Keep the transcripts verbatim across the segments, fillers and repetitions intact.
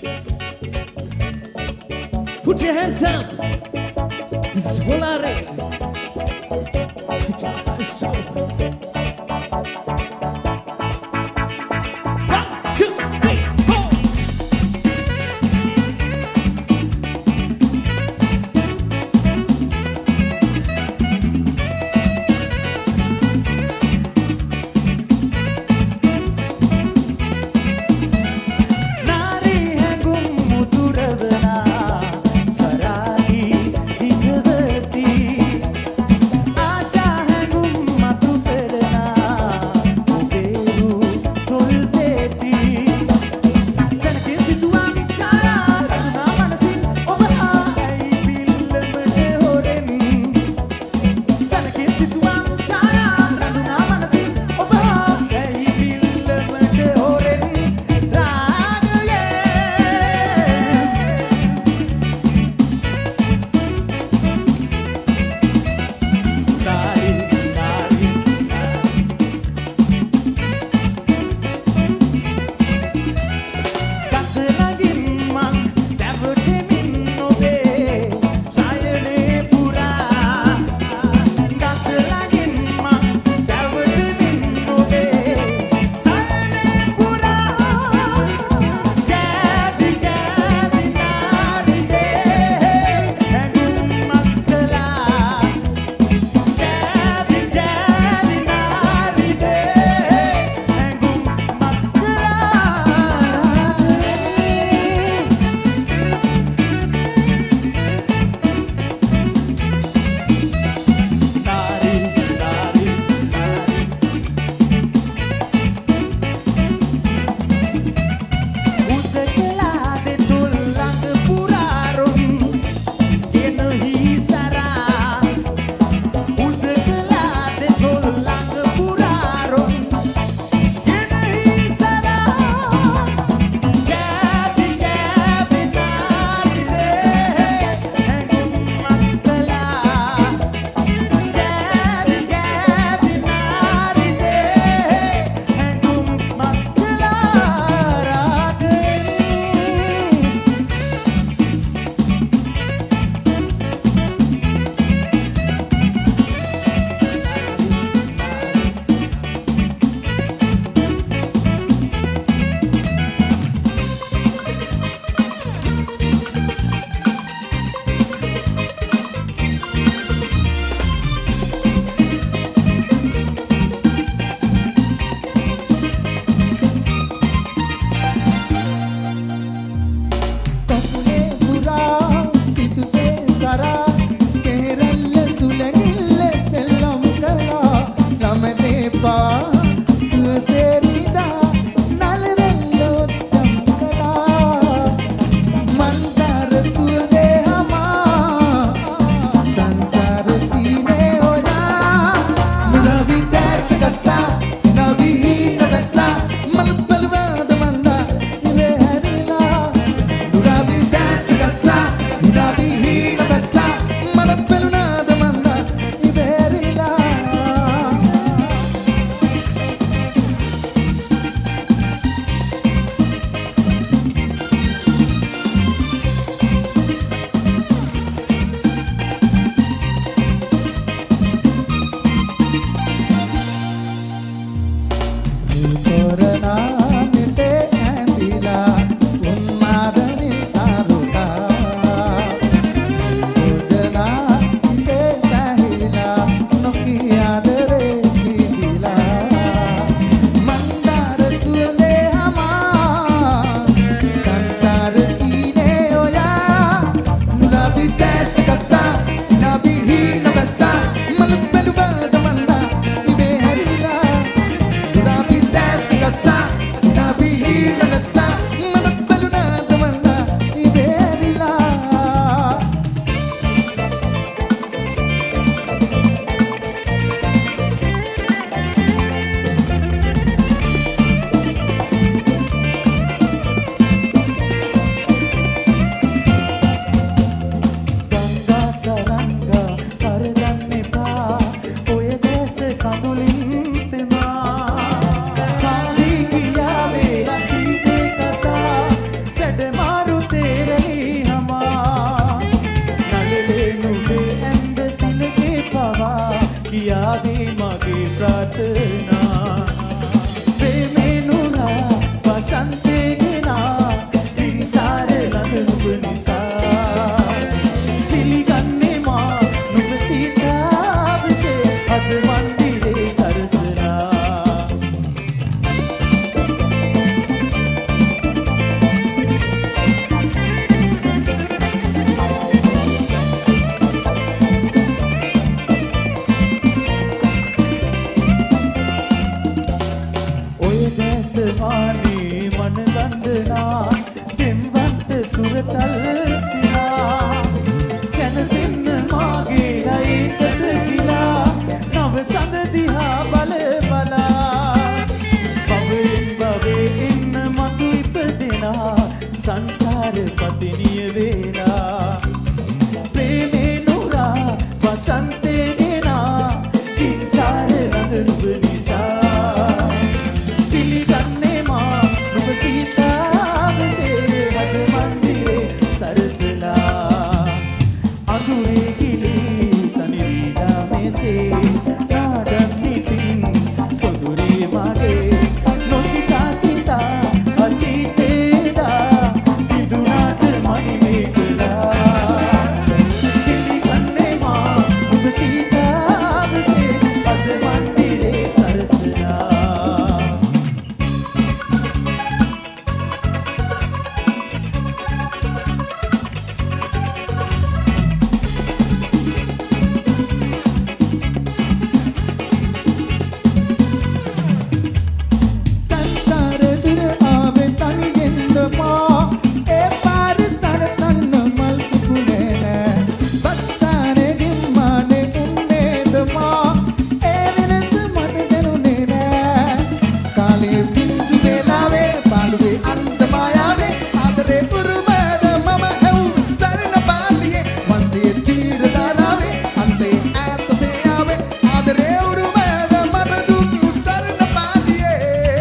Put your hands up. This is Volare. One, two, three, four. Nari hangum muduravana saragi digavati වන්දනා දෙම්වන්ත සුරතල් සිනා සැනසෙන්න මාගේ ලයිසට ගිලා නව සඳ දිහා බල බලා බවෙන් බවේ එන්න මතු ඉපදෙනා සංසාර පතිනිය වේලා ප්‍රේමේ නුරා වසන්තේ ගෙනා පින්සාර රඳනුව නිසා පිළිගන්නේ මා නුඹ සීතාවසේ හද මන්දිරේ සරසලා අඳුරේ කිලි තනි වීඩා මෙසේ නාඩන්නේ පින් සොඳුරේ මගේ නොසිතා සිතා අතීතේදා ඉදුනාට මනිමේ කළා පිළිගන්නේ මා නුඹ සීතාවසේ හද මන්දිරේ සරසලා සංසාර දුර ආවේ තනියෙන්ද මා ඒ පාර තරතන්න මල් පුනේ නෑ බස්සානේ ගිම්මානේ උන්නේද මා ඒ වෙනස මට දැනුනේ නෑ කාලේ බින්දු වේලාවේ පාළුවේ අන්ත මායාවේ ආදරේ උරුමද මම හැව් සරණ පාලියේ මන්ත්‍රියේ තීර දානාවේ අන්තේ ඈතසේ ආවේ ආදරේ උරුමද මට දුන්නු සරණ පාලියේ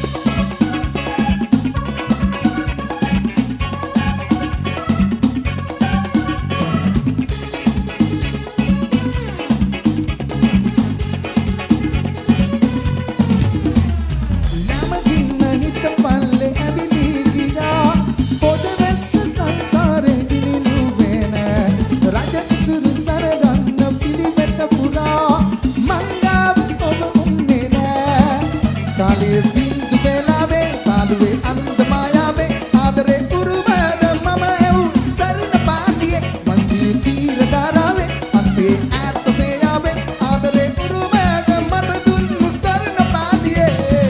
නමකින්න හිත පල්ලේ ඇවිලී ගියා පොඩ වැස්ස සංසාරේ ගිනිනු වෙන රජ ඉසුරු සරගන්න පිළිවෙත පුරා මංගාව ඔබ උන්නේ නෑ කාලේ බින්දු වේලාවේ පාළුවේ අන්ත මායාවේ ආදරේ උරුමද මම ඇව් සරණ පාලියේ මන්දිරේ තීර දාරාවේ අන්තේ ඈතසේ ආවේ ආදරේ උරුමද මට දුන්නු සරණ පාලියේ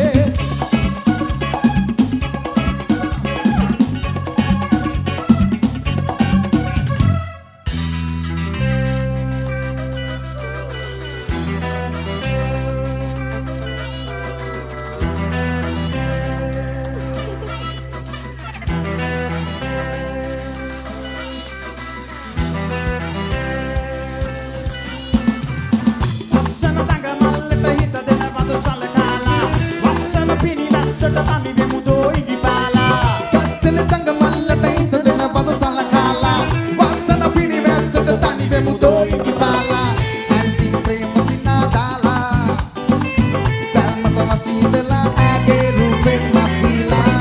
වස්සන තඟ මල්ලට හිත දෙන වද සලකාලා වස්සන පිණි වැස්සට තනි වෙමු දෝයිගි පාලා වස්සන තඟ මල්ලට හිත දෙන වද සලකාලා වස්සන පිණි වැස්සට තනි වෙමු දෝයිගි පාලා ඇන්ටි ප්‍රේම සිනා දාලා ධර්මත වසීදලා ආගේ රූපේ මස්තිලා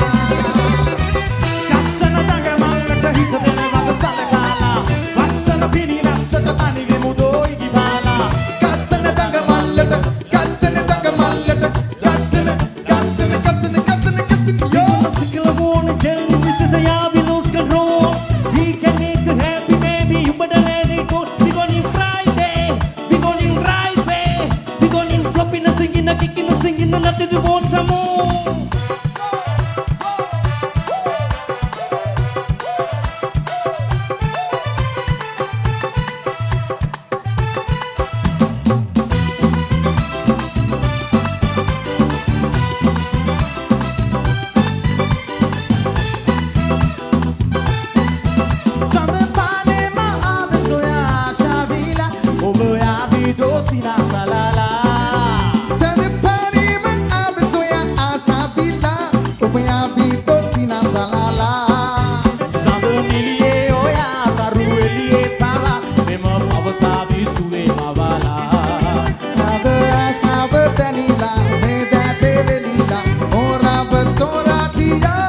වස්සන තඟ මල්ලට හිත දෙන වද සලකාලා වස්සන පිණි වැස්සට තනි වෙමු දෝයිගි පාලා ගස්සන තඟ මල්ලට ගස්සන තඟ මල්ලට ගස්සන ගස්සන ගස්සන ගස්සන ගස්සන යෝ Girl, I wanna tell you this is a yeah, we lose control. We can make you happy, baby. You better let it go. We gon' in Friday, we gon' in Friday, we gon' in flopping, a singing, a kicking, a singing, and nothing we want some more. සඳ පානේ මා ආවේ සොයා ආශා වීලා ඔබ යාවි දෝසිනා සලාලා සඳ පානේ මා ආවේ සොයා ආශා වීලා ඔබ යාවි දෝසිනා සලාලා සඳ නිලියේ ඔයා කරු එළියේ පාවා මෙම අවසාවි සුවේ මවලා නද ආශාව තනිලා මේ දැතේ වෙලිලා ඕරාව තෝරා තියා